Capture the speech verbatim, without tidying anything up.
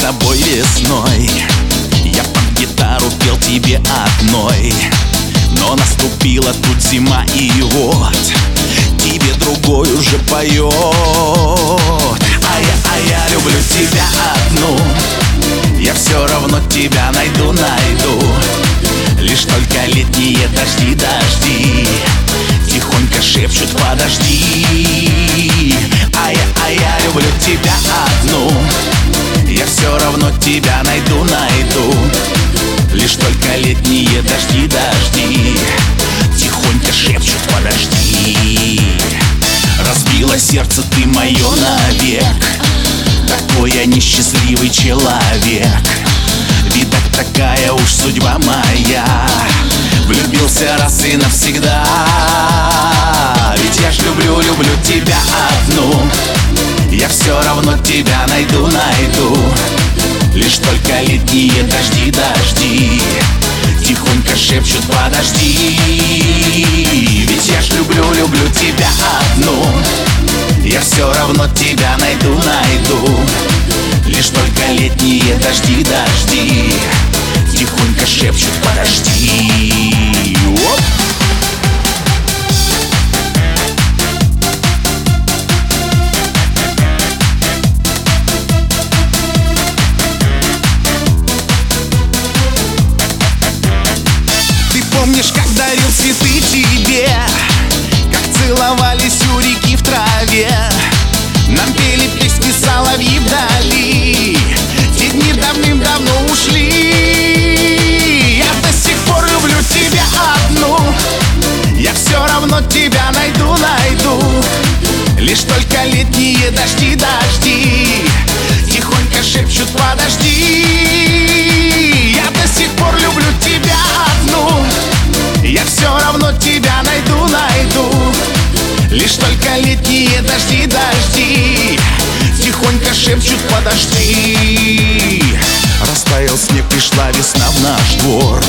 тобой весной. Я под гитару пел тебе одной, но наступила тут зима, и вот тебе другой уже поет. А я, а я люблю тебя одну, я все равно тебя найду, найду. Лишь только летние дожди, дожди тихонько шепчут: подожди. А я, а я люблю тебя одну, я все равно тебя найду, найду. Лишь только летние дожди, дожди тихонько шепчут: подожди. Разбила сердце ты мое навек, такой я несчастливый человек. Видать, такая уж судьба моя, влюбился раз и навсегда. Ведь я ж люблю, люблю тебя одну, я все равно тебя найду, найду. Лишь только летние дожди, дожди тихонько шепчут: подожди. Ведь я ж люблю, люблю тебя одну, я все равно тебя найду, найду. Лишь только летние дожди, дожди тихонько шепчут: подожди. Оп! Помнишь, как дарил цветы тебе, как целовались у реки в траве, нам пели песни соловьи вдали, те дни давным-давно ушли. Я до сих пор люблю тебя одну, я все равно тебя найду, найду. Лишь только летние дожди, дожди тихонько шепчут: подожди. Я до сих пор люблю тебя одну, я все равно тебя найду, найду. Лишь только летние дожди, дожди тихонько шепчут: подожди. Растаял снег, пришла весна в наш двор,